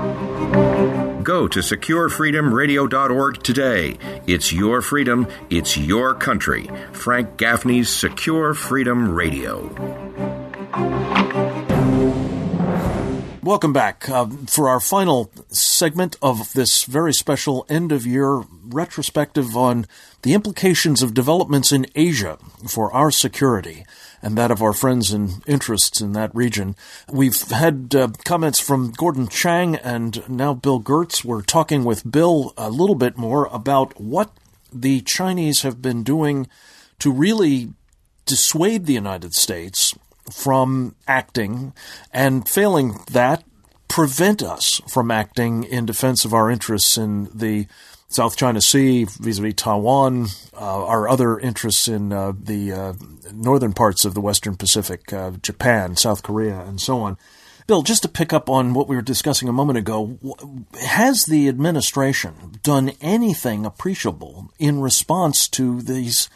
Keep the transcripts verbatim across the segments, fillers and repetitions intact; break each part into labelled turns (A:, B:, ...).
A: Go to secure freedom radio dot org today. It's your freedom. It's your country. Frank Gaffney's Secure Freedom Radio.
B: Welcome back uh, for our final segment of this very special end-of-year retrospective on the implications of developments in Asia for our security and that of our friends and interests in that region. We've had uh, comments from Gordon Chang and now Bill Gertz. We're talking with Bill a little bit more about what the Chinese have been doing to really dissuade the United States from acting, and failing that, prevent us from acting in defense of our interests in the South China Sea, vis-a-vis Taiwan, uh, our other interests in uh, the uh, northern parts of the Western Pacific, uh, Japan, South Korea, and so on. Bill, just to pick up on what we were discussing a moment ago, has the administration done anything appreciable in response to these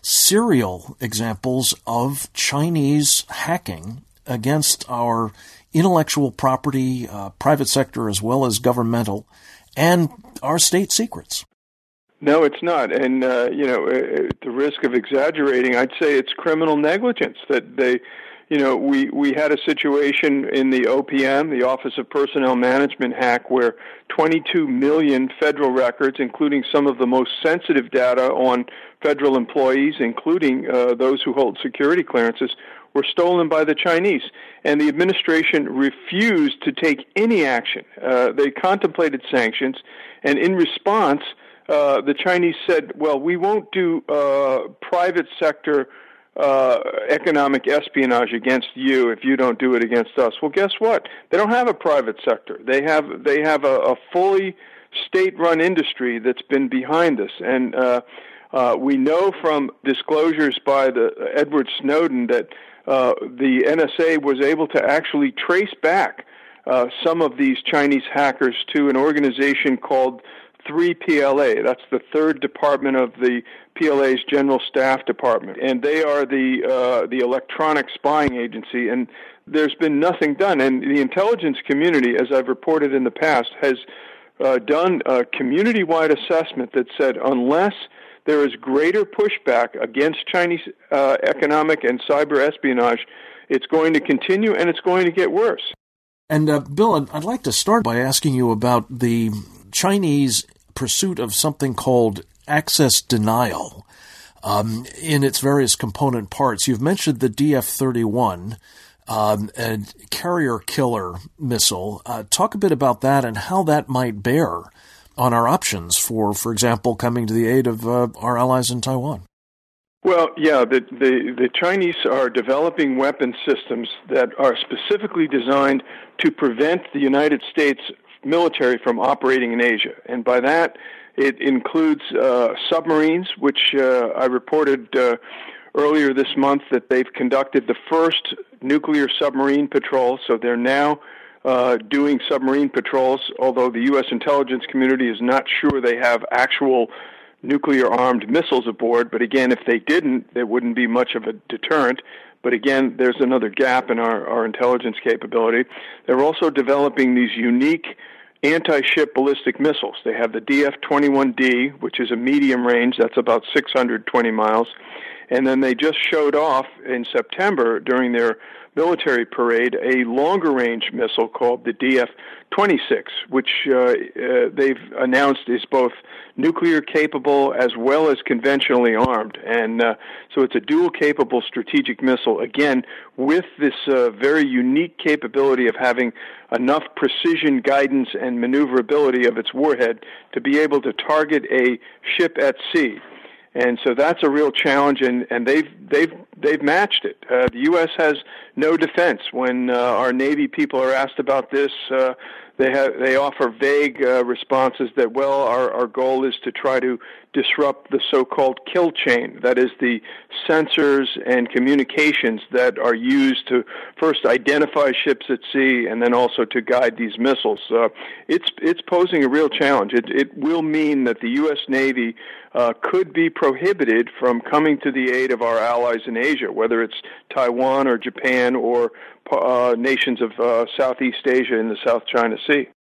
B: serial examples of Chinese hacking against our intellectual property, uh, private sector as well as governmental, and our state secrets?
C: No, it's not. And, uh, you know, at the risk of exaggerating, I'd say it's criminal negligence that they, you know, we, we had a situation in the O P M, the Office of Personnel Management hack, where twenty-two million federal records, including some of the most sensitive data on federal employees, including uh, those who hold security clearances, were stolen by the Chinese. And the administration refused to take any action. Uh, they contemplated sanctions, and in response, uh, the Chinese said, well, we won't do uh, private sector Uh, economic espionage against you if you don't do it against us. Well, guess what? They don't have a private sector. They have they have a, a fully state-run industry that's been behind this. And uh, uh, we know from disclosures by the uh, Edward Snowden that uh, the N S A was able to actually trace back uh, some of these Chinese hackers to an organization called three P L A. That's the third department of the P L A's General Staff Department, and they are the uh, the electronic spying agency. And there's been nothing done. And the intelligence community, as I've reported in the past, has uh, done a community-wide assessment that said unless there is greater pushback against Chinese uh, economic and cyber espionage, it's going to continue and it's going to get worse.
B: And uh, Bill, I'd, I'd like to start by asking you about the Chinese pursuit of something called access denial um, in its various component parts. You've mentioned the D F thirty-one, um, a carrier killer missile. Uh, talk a bit about that and how that might bear on our options for, for example, coming to the aid of uh, our allies in Taiwan.
C: Well, yeah, the, the, the Chinese are developing weapon systems that are specifically designed to prevent the United States military from operating in Asia. And by that, it includes uh, submarines, which uh, I reported uh, earlier this month that they've conducted the first nuclear submarine patrol. So they're now uh, doing submarine patrols, although the U S intelligence community is not sure they have actual nuclear-armed missiles aboard. But again, if they didn't, there wouldn't be much of a deterrent. But again, there's another gap in our, our intelligence capability. They're also developing these unique anti-ship ballistic missiles. They have the D F twenty-one D, which is a medium range. That's about six hundred twenty miles. And then they just showed off in September during their military parade a longer-range missile called the D F twenty-six, which uh, uh, they've announced is both nuclear-capable as well as conventionally armed. And uh, so it's a dual-capable strategic missile, again, with this uh, very unique capability of having enough precision, guidance, and maneuverability of its warhead to be able to target a ship at sea. And so that's a real challenge, and, and they've they've they've matched it. Uh, the U S has no defense when uh, our Navy people are asked about this. Uh, they have they offer vague uh, responses that, well, our our goal is to try to disrupt the so-called kill chain. That is the sensors and communications that are used to first identify ships at sea and then also to guide these missiles. Uh, it's it's posing a real challenge. It it will mean that the U S Navy Uh, could be prohibited from coming to the aid of our allies in Asia, whether it's Taiwan or Japan or uh, nations of uh, Southeast Asia in the South China Sea.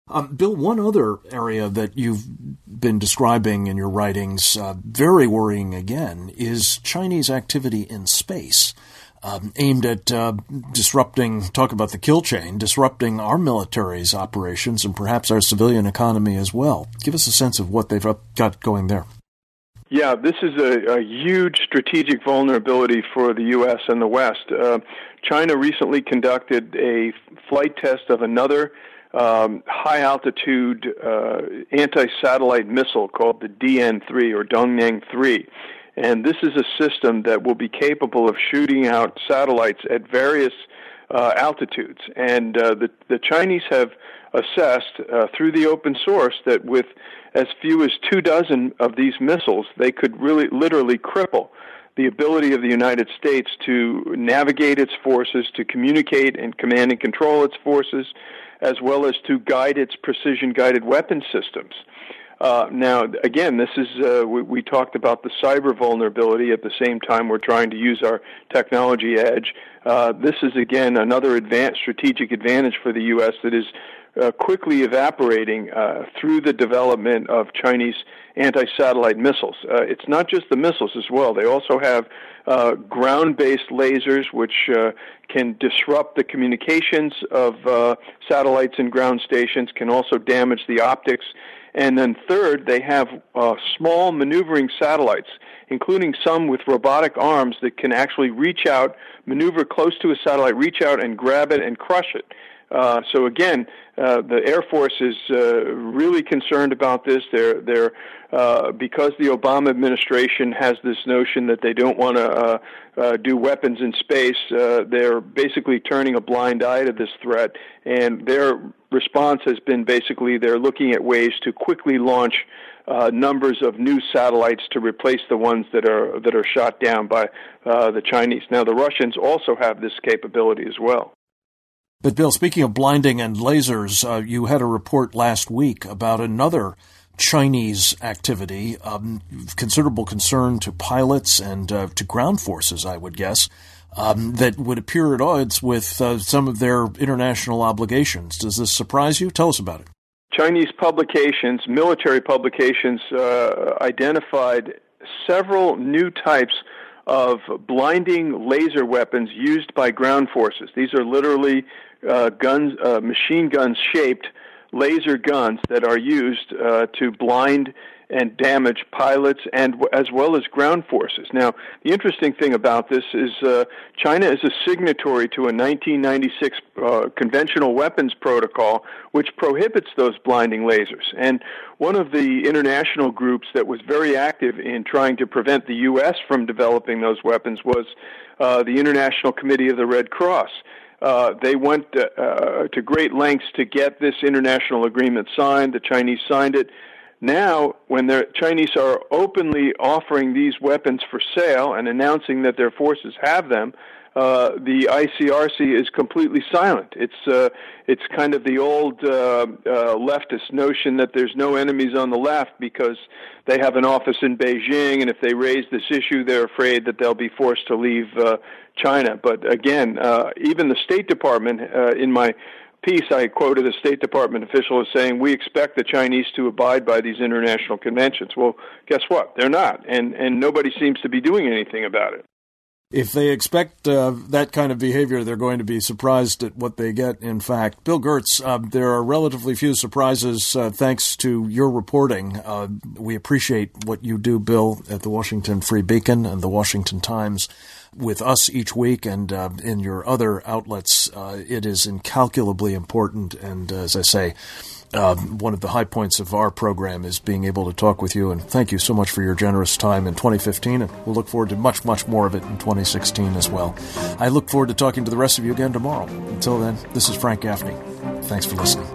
B: Um, Bill, one other area that you've been describing in your writings, uh, very worrying again, is Chinese activity in space, um, aimed at uh, disrupting, talk about the kill chain, disrupting our military's operations and perhaps our civilian economy as well. Give us a sense of what they've got going there.
C: Yeah, this is a, a huge strategic vulnerability for the U S and the West. Uh, China recently conducted a flight test of another Um, high-altitude uh, anti-satellite missile called the D N three or Dongniang three. And this is a system that will be capable of shooting out satellites at various uh, altitudes. And uh, the, the Chinese have assessed uh, through the open source that with as few as two dozen of these missiles, they could really literally cripple the ability of the United States to navigate its forces, to communicate and command and control its forces, as well as to guide its precision-guided weapon systems. Uh, now, again, this is uh, we, we talked about the cyber vulnerability. At the same time, we're trying to use our technology edge. Uh, this is, again, another advanced strategic advantage for the U S that is uh, quickly evaporating uh, through the development of Chinese anti-satellite missiles. Uh, it's not just the missiles as well. They also have uh, ground-based lasers, which uh, can disrupt the communications of uh, satellites and ground stations, can also damage the optics. And then third, they have uh, small maneuvering satellites, including some with robotic arms that can actually reach out, maneuver close to a satellite, reach out and grab it and crush it. Uh, so again, uh, the Air Force is uh, really concerned about this. They're, they're uh, because the Obama administration has this notion that they don't want to uh, uh, do weapons in space. Uh, they're basically turning a blind eye to this threat, and their response has been basically they're looking at ways to quickly launch uh, numbers of new satellites to replace the ones that are that are shot down by uh, the Chinese. Now, the Russians also have this capability as well.
B: But, Bill, speaking of blinding and lasers, uh, you had a report last week about another Chinese activity, um, considerable concern to pilots and uh, to ground forces, I would guess, um, that would appear at odds with uh, some of their international obligations. Does this surprise you? Tell us about it.
C: Chinese publications, military publications, uh, identified several new types of blinding laser weapons used by ground forces. These are literally uh, guns, uh, machine gun-shaped laser guns that are used uh, to blind and damage pilots and as well as ground forces. Now, the interesting thing about this is uh, China is a signatory to a nineteen ninety-six uh, conventional weapons protocol which prohibits those blinding lasers. And one of the international groups that was very active in trying to prevent the U S from developing those weapons was uh, the International Committee of the Red Cross. Uh, they went uh, uh, to great lengths to get this international agreement signed. The Chinese signed it. Now, when the Chinese are openly offering these weapons for sale and announcing that their forces have them, uh, the I C R C is completely silent. It's uh, it's kind of the old uh, uh, leftist notion that there's no enemies on the left because they have an office in Beijing, and if they raise this issue, they're afraid that they'll be forced to leave uh, China. But again, uh, even the State Department, uh, in my piece, I quoted a State Department official as saying, we expect the Chinese to abide by these international conventions. Well, guess what? They're not, and, and nobody seems to be doing anything about it.
B: If they expect uh, that kind of behavior, they're going to be surprised at what they get, in fact. Bill Gertz, uh, there are relatively few surprises uh, thanks to your reporting. Uh, we appreciate what you do, Bill, at the Washington Free Beacon and the Washington Times with us each week and uh, in your other outlets. Uh, it is incalculably important, and uh, as I say, Uh, one of the high points of our program is being able to talk with you, and thank you so much for your generous time in twenty fifteen, and we'll look forward to much, much more of it in twenty sixteen as well. I look forward to talking to the rest of you again tomorrow. Until then, this is Frank Gaffney. Thanks for listening.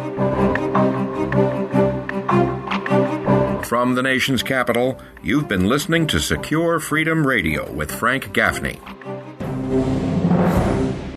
A: From the nation's capital, you've been listening to Secure Freedom Radio with Frank Gaffney.